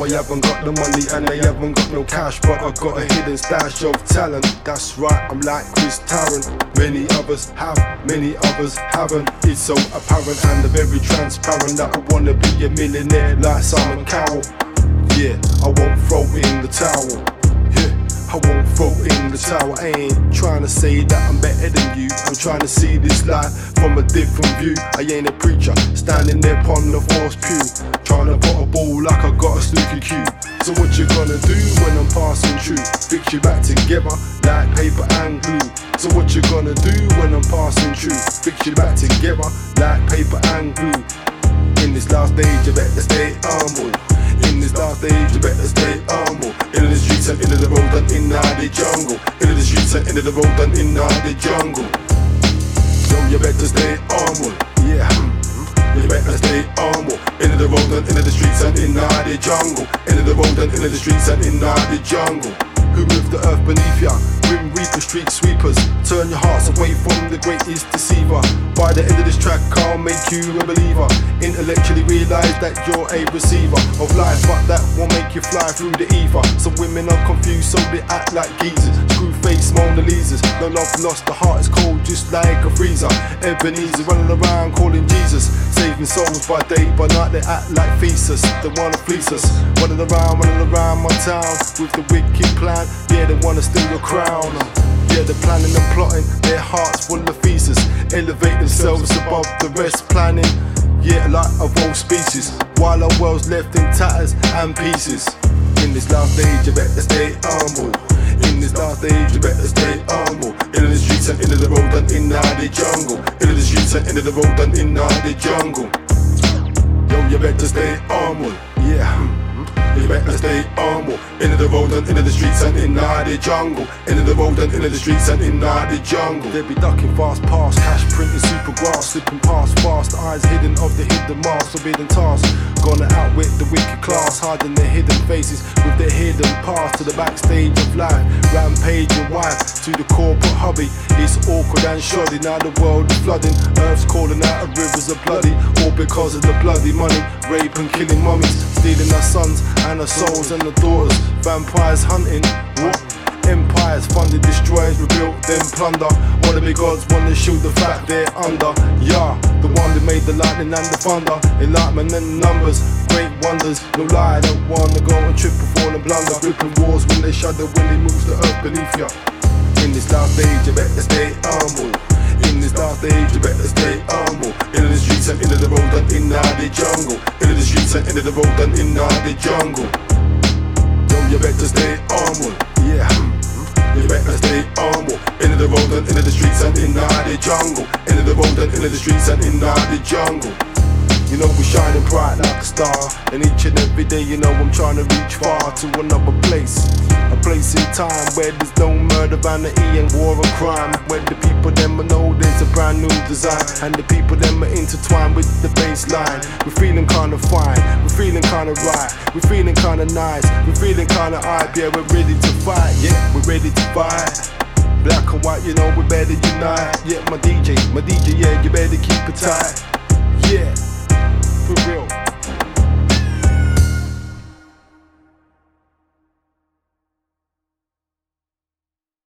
I haven't got the money and I haven't got no cash, but I got a hidden stash of talent. That's right, I'm like Chris Tarrant. Many others have, many others haven't. It's so apparent and very transparent that I wanna be a millionaire like Simon Cowell. Yeah, I won't throw in the towel. Yeah, I won't throw in the towel. I ain't trying to say that I'm better than you. I'm trying to see this life from a different view. I ain't a preacher standing there upon the false pew, trying to put a ball like I got a snooker cue. So what you gonna do when I'm passing through? Fix you back together like paper and glue. So what you gonna do when I'm passing through? Fix you back together like paper and glue. In this last stage you better stay humble. In this last stage you better stay humble. Into the streets and into the road and in the jungle. Into the streets and into the road and in the jungle. So you better stay humble, yeah. You better stay humble. Into the road and into the streets and in the jungle. Into the road and into the streets and in the jungle. Who moved the earth beneath ya? Grim Reaper, street sweepers. Turn your hearts away from the greatest deceiver. By the end of this track I'll make you a believer. Intellectually realise that you're a receiver of life, but that won't make you fly through the ether. Some women are confused, so they act like geezers. Screw face Mona Lisas. No love lost, the heart is cold just like a freezer. Ebenezer running around calling Jesus, saving souls by day, by night they act like Thesis. They wanna fleece us, running around my town with the wicked plan. Yeah, they wanna steal your crown. Yeah, they're planning and plotting, their hearts full of thesis. Elevate themselves above the rest, planning, yeah, like of all species, while our world's left in tatters and pieces. In this last stage you better stay humble. In this last stage you better stay humble. Into the streets and into the road and in the jungle. Into the streets and into the road and in the jungle. Yo, you better stay humble, yeah. You better stay humble. Into the road and into the streets and in the jungle. Into the road and into the streets and in the jungle. They be ducking fast past, cash printing super grass, slipping past fast, eyes hidden of the hidden mask, forbidden task. Gonna outwit the wicked class, hiding their hidden faces with their hidden past to the backstage of life. Rampage and wife to the corporate hobby. It's awkward and shoddy, now the world is flooding. Earth's calling out of rivers of bloody, all because of the bloody money. Rape and killing mummies, stealing our sons and our souls and our daughters. Vampires hunting, what? Empires funded, destroyers rebuilt, then plunder. Wanna be gods, wanna shoot the fact they're under. Yeah, the one that made the lightning and the thunder. Enlightenment and numbers, great wonders. No lie, I don't wanna go and trip and fall and blunder. Ripping wars when they shudder, when they move the earth beneath ya. In this last stage you better stay humble. In this last stage you better stay humble. Into the streets and into the road and in the jungle. Into the streets and into the road and in the jungle. Yo, you better stay humble, yeah. You better stay humble. Into the road and into the streets and in the jungle. Into the road and into the streets and in the jungle. You know we're shining bright like a star, and each and every day you know I'm trying to reach far to another place. A place in time where there's no murder, vanity and war and crime. Where the people them know there's a brand new design, and the people them are intertwined with the baseline. We're feeling kinda fine, we're feeling kinda right, we're feeling kinda nice, we're feeling kinda hype. Yeah, we're ready to fight, yeah, we're ready to fight. Black and white, you know we better unite. Yeah, my DJ, yeah, you better keep it tight. Yeah, for real.